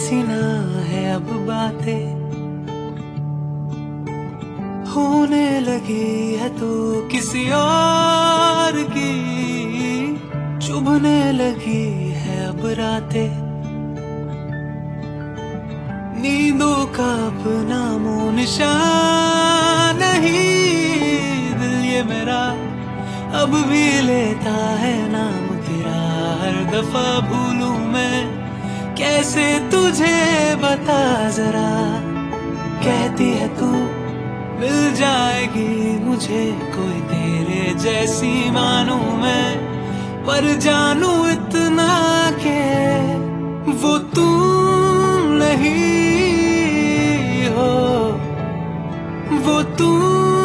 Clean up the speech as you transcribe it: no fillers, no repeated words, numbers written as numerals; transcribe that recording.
जैसी ना है अब बातें, होने लगी है तो किसी और की, चुभने लगी है अब रातें। नींदों का अपना मुँह निशान नहीं, दिल ये मेरा अब भी लेता है नाम तेरा। हर दफा भूलूं मैं कैसे तुझे बता जरा, कहती है तू मिल जाएगी मुझे कोई तेरे जैसी, मानूं मैं पर जानूं इतना के वो तू नहीं हो, वो तू